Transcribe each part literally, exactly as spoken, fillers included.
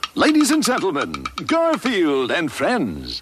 Ladies and gentlemen, Garfield and friends.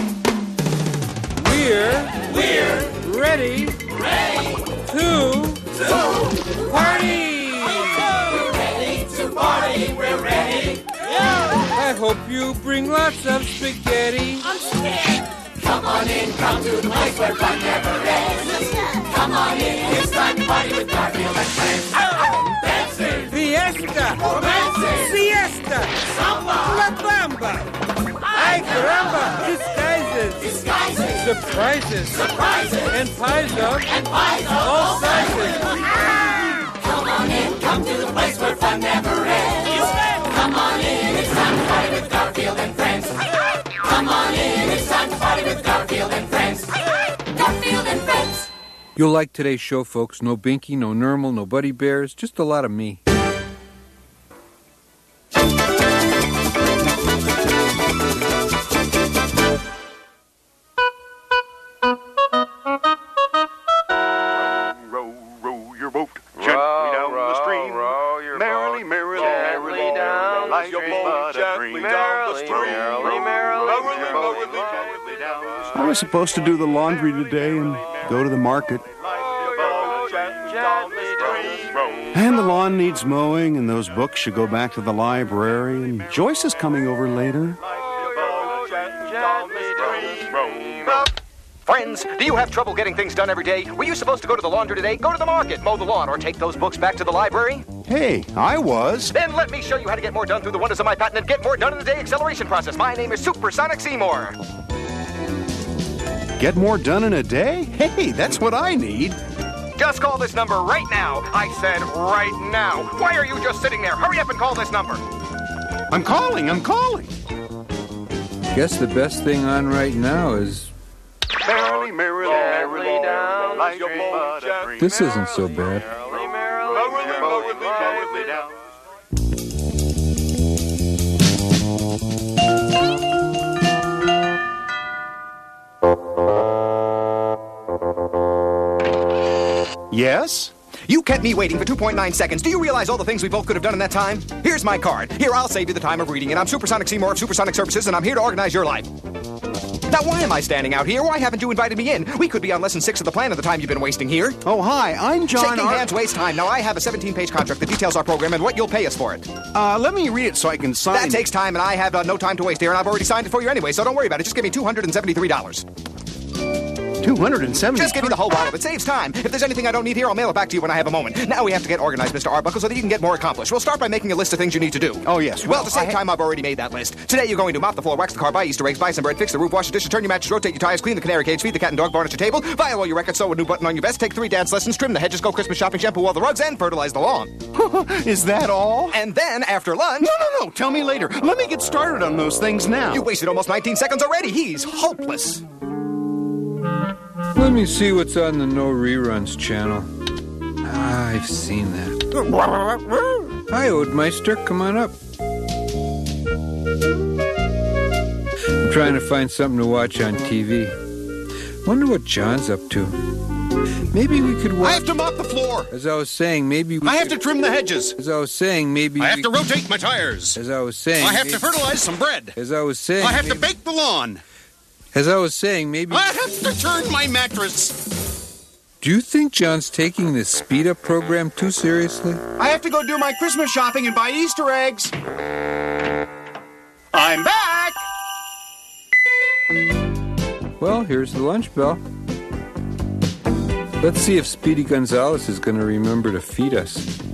We're, we're ready, ready to, to party. We're ready to party. We're ready. I hope you bring lots of spaghetti. I'm scared. Come on in, come to the place where fun never ends. Come on in, it's time to party with Garfield and friends. Dancing, Fiesta, romancing, siesta, samba, la bamba. Ay caramba, disguises, disguises, surprises, surprises, and pies of and pies of all sizes. Come on in, come to the place where fun never ends. Come on in, it's time to party with Garfield and friends. Come on in, it's time to party with Garfield and friends. Garfield and friends. You'll like today's show, folks. No Binky, no Nermal, no Buddy Bears, just a lot of me. Row, row your boat gently down the stream. Row your merrily, boat merrily, gently merrily, down like the your stream. boat Gently gently down the stream. Merrily, Merrily, merrily, merrily, merrily, merrily down the stream. I was supposed to do the laundry today and go to the market. And the lawn needs mowing, and those books should go back to the library, and Joyce is coming over later. Friends, do you have trouble getting things done every day? Were you supposed to go to the laundry today? Go to the market, mow the lawn, or take those books back to the library? Hey, I was. Then let me show you how to get more done through the wonders of my patented Get More Done in a Day acceleration process. My name is Supersonic Seymour. Get more done in a day? Hey, that's what I need. Just call this number right now. I said right now. Why are you just sitting there? Hurry up and call this number. I'm calling, I'm calling. Guess the best thing on right now is... Merrily, merrily, merrily down like your boat gently. This isn't so bad. Merrily, merrily, merrily down. Yes? You kept me waiting for two point nine seconds. Do you realize all the things we both could have done in that time? Here's my card. Here, I'll save you the time of reading it. I'm Supersonic Seymour of Supersonic Services, and I'm here to organize your life. Now, why am I standing out here? Why haven't you invited me in? We could be on lesson six of the plan of the time you've been wasting here. Oh, hi, I'm John Shaking Ar- hands wastes time. Now, I have a seventeen-page contract that details our program and what you'll pay us for it. Uh, let me read it so I can sign That takes time, and I have uh, no time to waste here, and I've already signed it for you anyway, so don't worry about it. Just give me two hundred seventy-three dollars. two hundred seventy Just give me the whole bottle. It saves time. If there's anything I don't need here, I'll mail it back to you when I have a moment. Now we have to get organized, Mister Arbuckle, so that you can get more accomplished. We'll start by making a list of things you need to do. Oh, yes. Well, Well, to save I ha- time, I've already made that list. Today, you're going to mop the floor, wax the car, buy Easter eggs, buy some bread, fix the roof, wash the dishes, turn your mattress, rotate your tires, clean the canary cage, feed the cat and dog, varnish your table, file all your records, sew a new button on your vest, take three dance lessons, trim the hedges, go Christmas shopping, shampoo all the rugs, and fertilize the lawn. Is that all? And then, after lunch... No, no, no. Tell me later. Let me get started on those things now. You wasted almost nineteen seconds already. He's hopeless. Let me see what's on the No Reruns channel. Ah, I've seen that. Hi, Oldmeister. Come on up. I'm trying to find something to watch on T V. Wonder what John's up to. Maybe we could watch... I have to mop the floor. As I was saying, maybe we I have could... to trim the hedges. As I was saying, maybe I have we... to rotate my tires. As I was saying... I have maybe... to fertilize some bread. As I was saying... I have maybe... to bake the lawn. As I was saying, maybe... I have to turn my mattress. Do you think John's taking this speed-up program too seriously? I have to go do my Christmas shopping and buy Easter eggs. I'm back. Well, here's the lunch bell. Let's see if Speedy Gonzales is going to remember to feed us.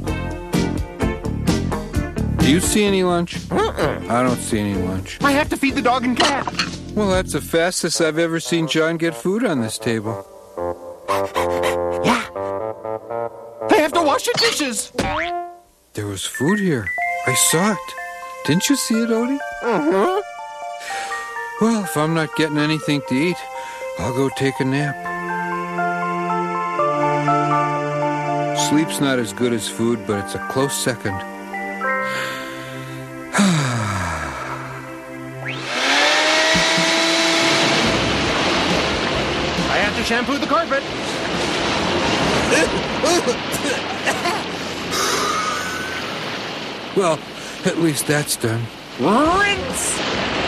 Do you see any lunch? Uh-uh. I don't see any lunch. I have to feed the dog and cat. Well, that's the fastest I've ever seen John get food on this table. Yeah. I have to wash the dishes. There was food here. I saw it. Didn't you see it, Odie? Uh-huh. Well, if I'm not getting anything to eat, I'll go take a nap. Sleep's not as good as food, but it's a close second. I have to shampoo the carpet. Well, at least that's done. rinse!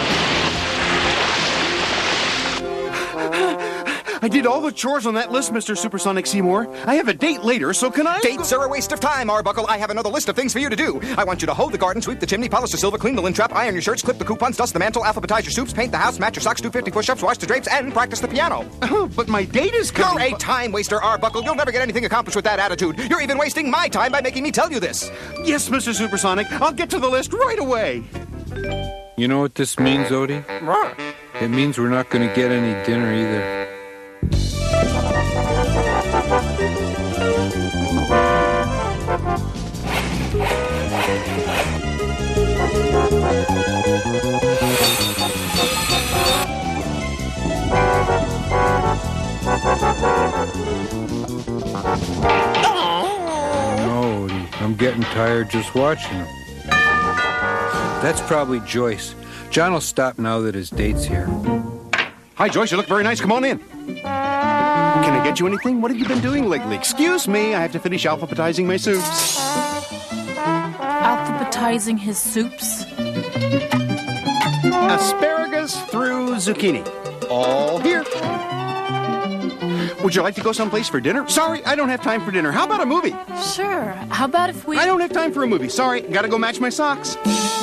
I did all the chores on that list, Mister Supersonic Seymour. I have a date later, so can I? Dates are a waste of time, Arbuckle. I have another list of things for you to do. I want you to hoe the garden, sweep the chimney, polish the silver, clean the lint trap, iron your shirts, clip the coupons, dust the mantle, alphabetize your soups, paint the house, match your socks, do fifty push-ups, wash the drapes, and practice the piano. Oh, but my date is coming. You're a time waster, Arbuckle. You'll never get anything accomplished with that attitude. You're even wasting my time by making me tell you this. Yes, Mister Supersonic. I'll get to the list right away. You know what this means, Odie? It means we're not going to get any dinner either. No, Odie. I'm getting tired just watching him. That's probably Joyce. John will stop now that his date's here. Hi, Joyce. You look very nice. Come on in. Can I get you anything? What have you been doing lately? Excuse me. I have to finish alphabetizing my soups. Alphabetizing his soups? Asparagus through zucchini. All here. Would you like to go someplace for dinner? Sorry, I don't have time for dinner. How about a movie? Sure. How about if we... I don't have time for a movie. Sorry, gotta go match my socks.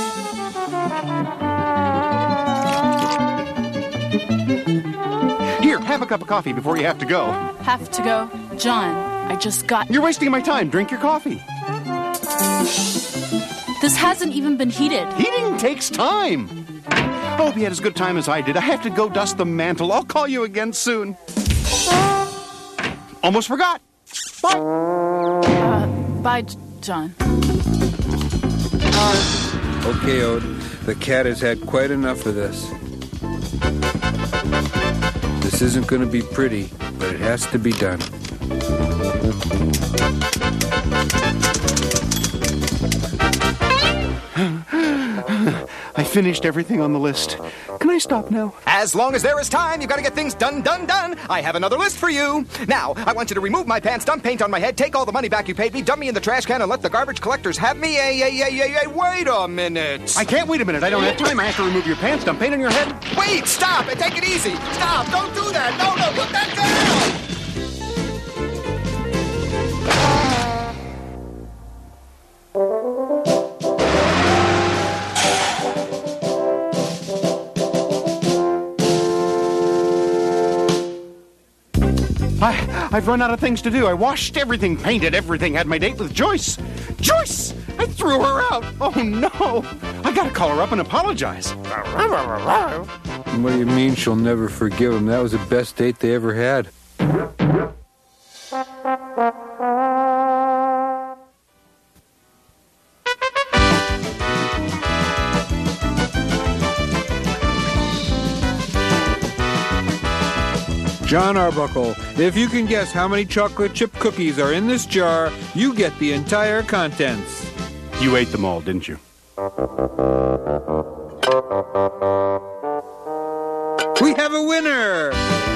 Here, have a cup of coffee before you have to go. Have to go? John, I just got... You're wasting my time. Drink your coffee. This hasn't even been heated. Heating takes time. Hope you had as good time as I did. I have to go dust the mantle. I'll call you again soon. Almost forgot. Bye. Uh, bye, John. Okay, Ode. The cat has had quite enough of this. This isn't going to be pretty, but it has to be done. I finished everything on the list. Can I stop now? As long as there is time, you've got to get things done, done, done. I have another list for you. Now, I want you to remove my pants, dump paint on my head, take all the money back you paid me, dump me in the trash can, and let the garbage collectors have me. Hey, hey, hey, hey, hey, wait a minute. I can't wait a minute. I don't have time. I have to remove your pants, dump paint on your head. Wait, stop, and take it easy. Stop, don't do that. No, no, put that down. I, I've run out of things to do. I washed everything, painted everything, had my date with Joyce. Joyce! I threw her out. Oh, no. I gotta call her up and apologize. What do you mean she'll never forgive him? That was the best date they ever had. John Arbuckle, if you can guess how many chocolate chip cookies are in this jar, you get the entire contents. You ate them all, didn't you? We have a winner!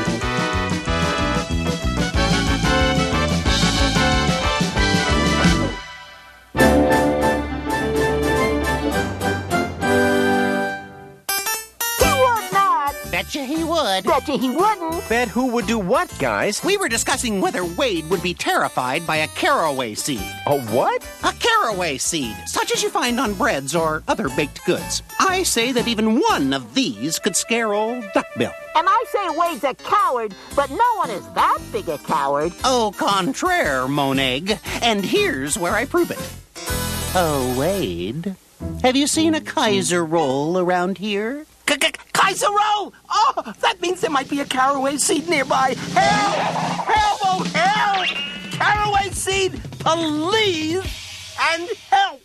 Betcha he would. Betcha he wouldn't. Bet who would do what, guys? We were discussing whether Wade would be terrified by a caraway seed. A what? A caraway seed, such as you find on breads or other baked goods. I say that even one of these could scare old Duckbill. And I say Wade's a coward, but no one is that big a coward. Au contraire, Moneg. And here's where I prove it. Oh, Wade, have you seen a Kaiser roll around here? Kaiser roll! Oh, that means there might be a caraway seed nearby. Help! Help! Oh, help! Caraway seed, please, and help!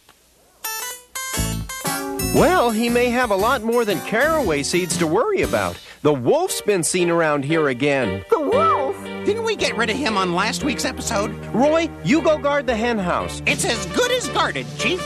Well, he may have a lot more than caraway seeds to worry about. The wolf's been seen around here again. The wolf? Didn't we get rid of him on last week's episode? Roy, you go guard the hen house. It's as good as guarded, Chief.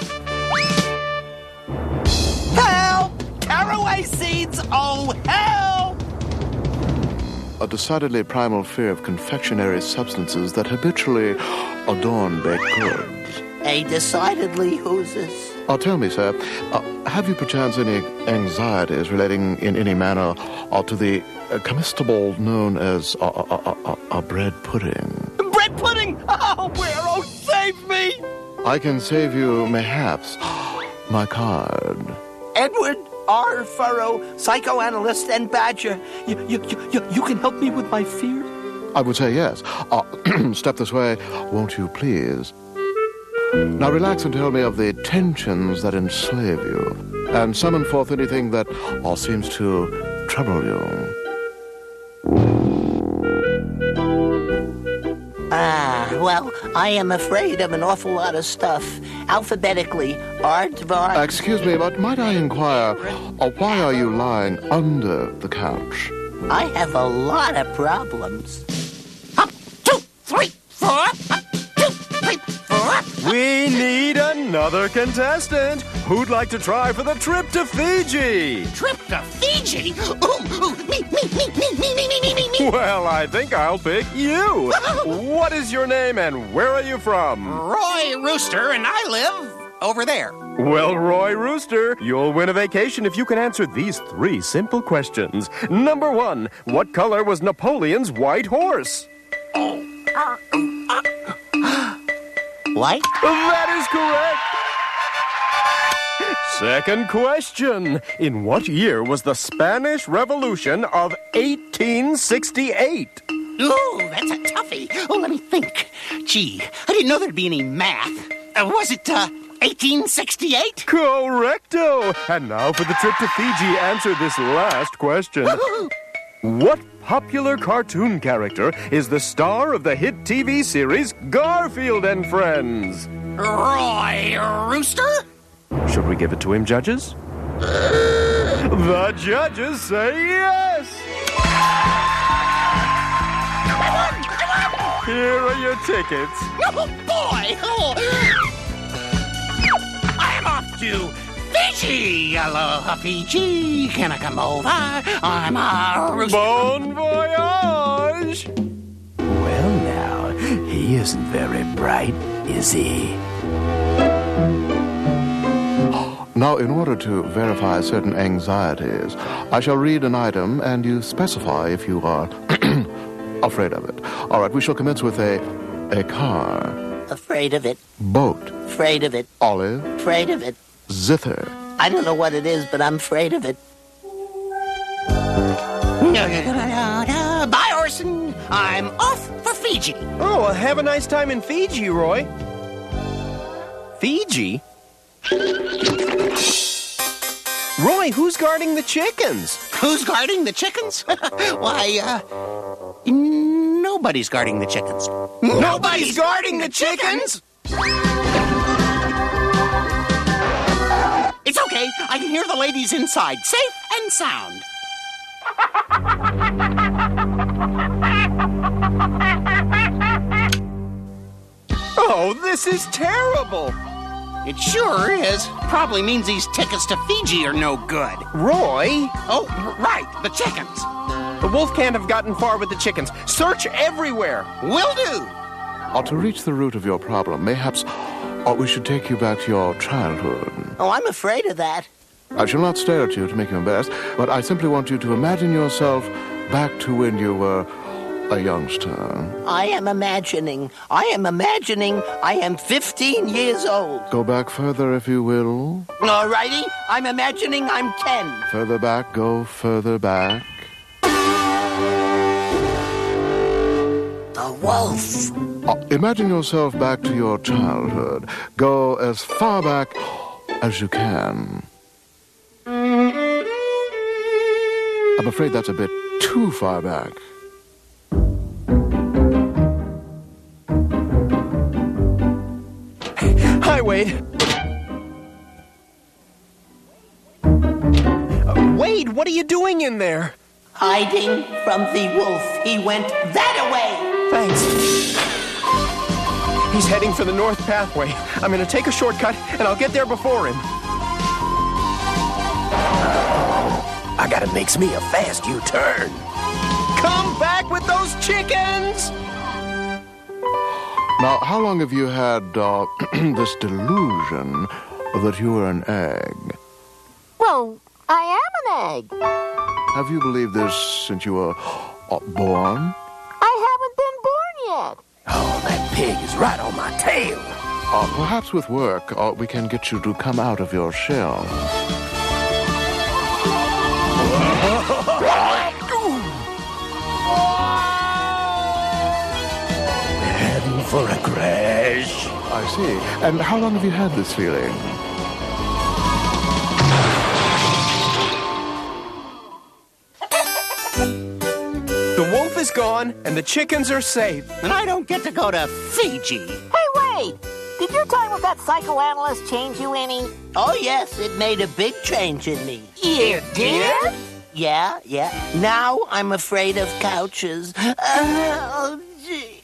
Help! Caraway seeds, oh help! A decidedly primal fear of confectionery substances that habitually adorn baked goods. A decidedly who's this? Uh, tell me, sir, uh, have you perchance any anxieties relating in any manner uh, to the uh, comestible known as uh, uh, uh, uh, uh, bread pudding? Bread pudding? Oh, where? Oh, save me! I can save you, mayhaps. My card. Edward R. Furrow, psychoanalyst and badger. You, you, you, you can help me with my fear? I would say yes. Uh, step this way, won't you please? Now relax and tell me of the tensions that enslave you, and summon forth anything that all seems to trouble you. Ah, well, I am afraid of an awful lot of stuff. Alphabetically, Aardvark... Uh, excuse me, but might I inquire, uh, why are you lying under the couch? I have a lot of problems. Up, two, three, four. Up, two, three, four. We need another contestant. Who'd like to try for the trip to Fiji? Trip to Fiji? Ooh, ooh, me, me, me, me, me, me, me, me, me. Well, I think I'll pick you. What is your name and where are you from? Roy Rooster, and I live over there. Well, Roy Rooster, you'll win a vacation if you can answer these three simple questions. Number one, what color was Napoleon's white horse? White? That is correct. Second question. In what year was the Spanish Revolution of eighteen sixty-eight? Ooh, that's a toughie. Oh, let me think. Gee, I didn't know there'd be any math. Uh, was it, uh, eighteen sixty-eight? Correcto. And now for the trip to Fiji, answer this last question. What popular cartoon character is the star of the hit T V series Garfield and Friends? Roy Rooster? Should we give it to him, judges? The judges say yes! Here are your tickets. Oh, boy! Oh. I'm off to Fiji! Aloha, Fiji! Can I come over? I'm a rooster. Bon voyage! Well, now, he isn't very bright, is he? Now, in order to verify certain anxieties, I shall read an item and you specify if you are afraid of it. All right, we shall commence with a a car. Afraid of it. Boat. Afraid of it. Olive. Afraid of it. Zither. I don't know what it is, but I'm afraid of it. Bye, Orson. I'm off for Fiji. Oh, well, have a nice time in Fiji, Roy. Fiji? Roy, who's guarding the chickens? Who's guarding the chickens? Why, uh, nobody's guarding the chickens. Nobody's guarding the chickens? It's okay. I can hear the ladies inside, safe and sound. Oh, this is terrible. It sure is. Probably means these tickets to Fiji are no good. Roy? Oh, right, the chickens. The wolf can't have gotten far with the chickens. Search everywhere. Will do. Uh, to reach the root of your problem, mayhaps uh, we should take you back to your childhood. Oh, I'm afraid of that. I shall not stare at you to make you embarrassed, but I simply want you to imagine yourself back to when you were a youngster. I am imagining. I am imagining I am fifteen years old. Go back further, if you will. All righty. I'm imagining I'm ten. Further back, go further back. The wolf. Uh, imagine yourself back to your childhood. Go as far back as you can. I'm afraid that's a bit too far back. Hi, Wade. Uh, Wade, what are you doing in there? Hiding from the wolf. He went that away. Thanks. He's heading for the north pathway. I'm going to take a shortcut, and I'll get there before him. I gotta make me a fast U-turn. Come back with those chickens! Now, how long have you had uh, this delusion that you were an egg. Well, I am an egg. Have you believed this since you were uh, born? I haven't been born yet. Oh, that pig is right on my tail. Uh, perhaps with work, uh, we can get you to come out of your shell. Heading for a crash. I see. And how long have you had this feeling? The wolf is gone, and the chickens are safe. And I don't get to go to Fiji. Hey, wait! Did your time with that psychoanalyst change you any? Oh, yes, it made a big change in me. It did? Yeah, yeah. Now I'm afraid of couches. Uh, oh, gee.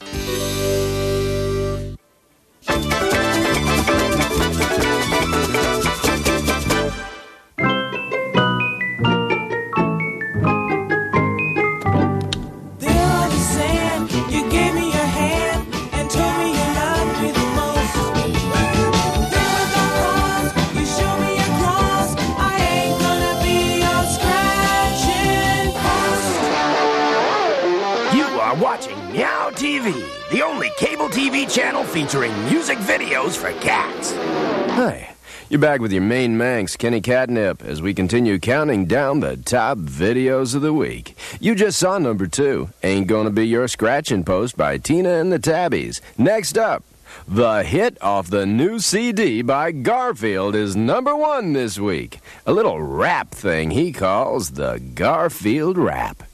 Watching Meow T V, the only cable T V channel featuring music videos for cats. Hi, you're back with your main Manx, Kenny Catnip, as we continue counting down the top videos of the week. You just saw number two, Ain't Gonna Be Your Scratching Post by Tina and the Tabbies. Next up, the hit off the new C D by Garfield is number one this week. A little rap thing he calls the Garfield Rap.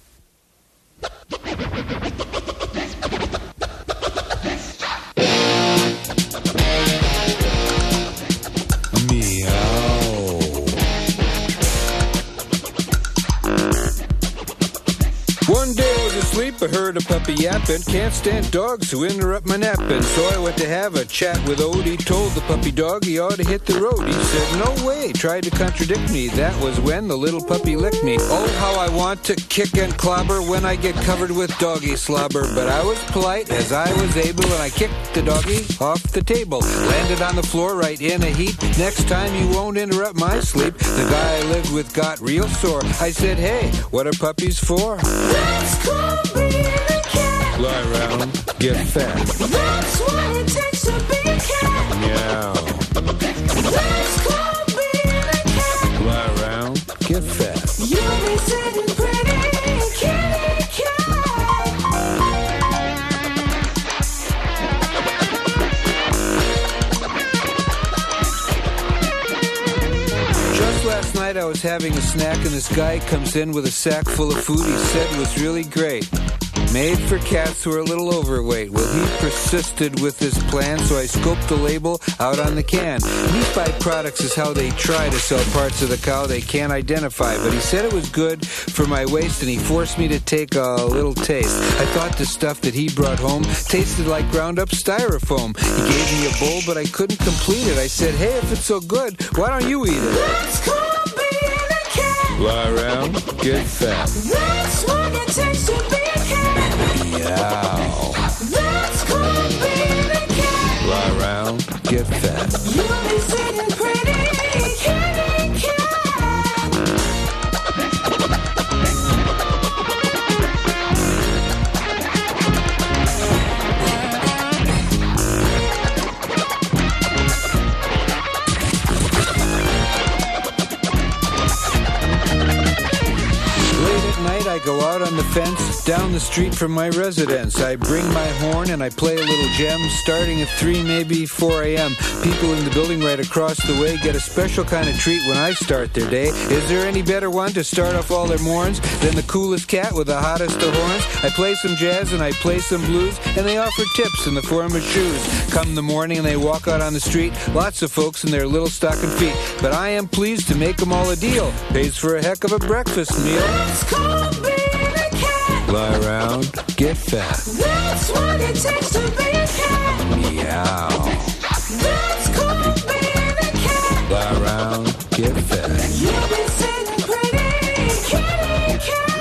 One day I was asleep, I heard a puppy yapping. Can't stand dogs who interrupt my napping. So I went to have a chat with Odie. Told the puppy dog he ought to hit the road. He said, no way, tried to contradict me. That was when the little puppy licked me. Oh, how I want to kick and clobber when I get covered with doggy slobber. But I was polite as I was able, and I kicked the doggy off the table. Landed on the floor right in a heap. Next time you won't interrupt my sleep. The guy I lived with got real sore. I said, hey, what are puppies for? That's called being a cat. Lie around, get fat. That's what it takes to be a cat. Meow. That's called being a cat. Lie around, get fat. You'll be sitting pretty, kitty cat. Just last night I was having a snack and this guy comes in with a sack full of food he said was really great. Made for cats who are a little overweight. Well, he persisted with his plan, so I scoped the label out on the can. Meat byproducts is how they try to sell parts of the cow they can't identify, but he said it was good for my waist, and he forced me to take a little taste. I thought the stuff that he brought home tasted like ground-up styrofoam. He gave me a bowl, but I couldn't complete it. I said, hey, if it's so good, why don't you eat it? That's called being a cat. Lie around, get fat. That's what it takes to be a cat. Meow. That's called being a cat. Lie around, get fat. You'll be sitting pretty, kitty cat. I go out on the fence down the street from my residence. I bring my horn and I play a little gem starting at three, maybe four a.m. People in the building right across the way get a special kind of treat when I start their day. Is there any better one to start off all their morns than the coolest cat with the hottest of horns? I play some jazz and I play some blues, and they offer tips in the form of shoes. Come the morning and they walk out on the street, lots of folks in their little stocking feet. But I am pleased to make them all a deal. Pays for a heck of a breakfast meal. That's called being a cat. Lie around, get fat. That's what it takes to be a cat. Meow. That's called being a cat. Lie around, get fat. You'll be sitting pretty, kitty cat.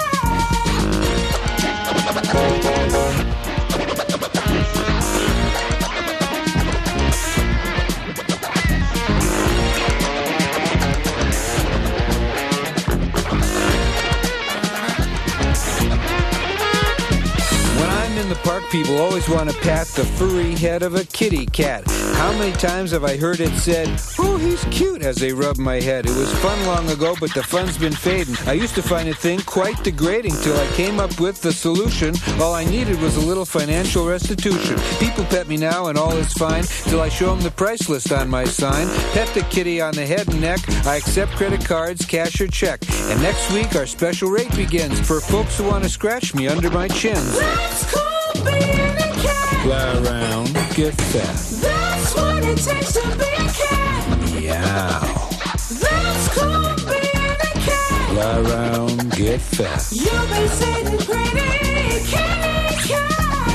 people always want to pat the furry head of a kitty cat. How many times have I heard it said, "Oh, he's cute," as they rub my head? It was fun long ago, but the fun's been fading. I used to find a thing quite degrading till I came up with the solution. All I needed was a little financial restitution. People pet me now and all is fine till I show them the price list on my sign. Pet the kitty on the head and neck. I accept credit cards, cash or check. And next week our special rate begins for folks who want to scratch me under my chins. That's cool being a cat. Fly around, get fat. That's what it takes to be a cat. Meow. That's cool being a cat. Fly around, get fat. You'll be sitting pretty, kitty cat.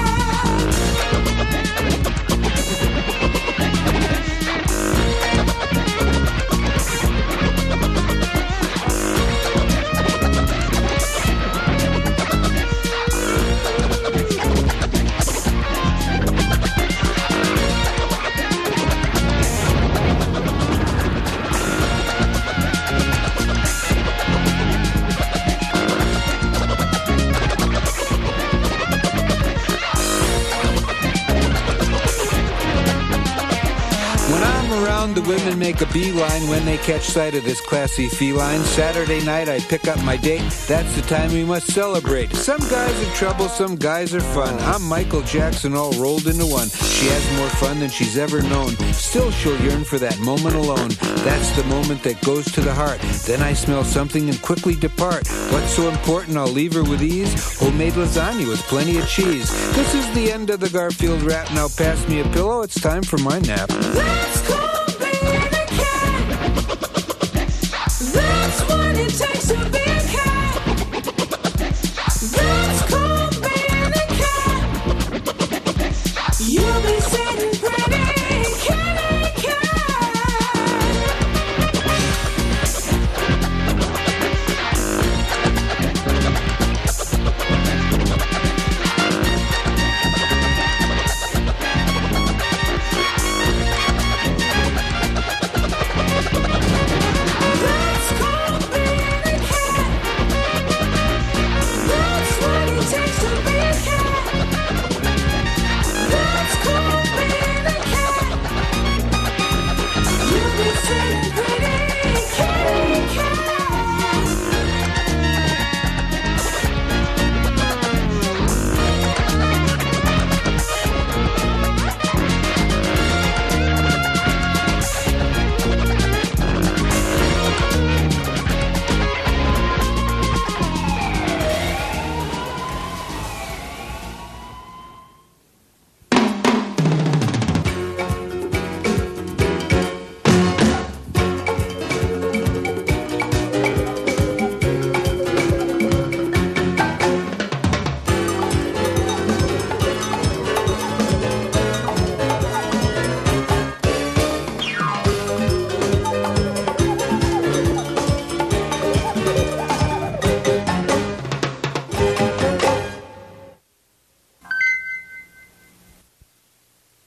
The women make a beeline when they catch sight of this classy feline. Saturday night I pick up my date. That's the time we must celebrate. Some guys are trouble, some guys are fun. I'm Michael Jackson all rolled into one. She has more fun than she's ever known. Still she'll yearn for that moment alone. That's the moment that goes to the heart. Then I smell something and quickly depart. What's so important? I'll leave her with ease. Homemade lasagna with plenty of cheese. This is the end of the Garfield rap. Now pass me a pillow. It's time for my nap. That's cool.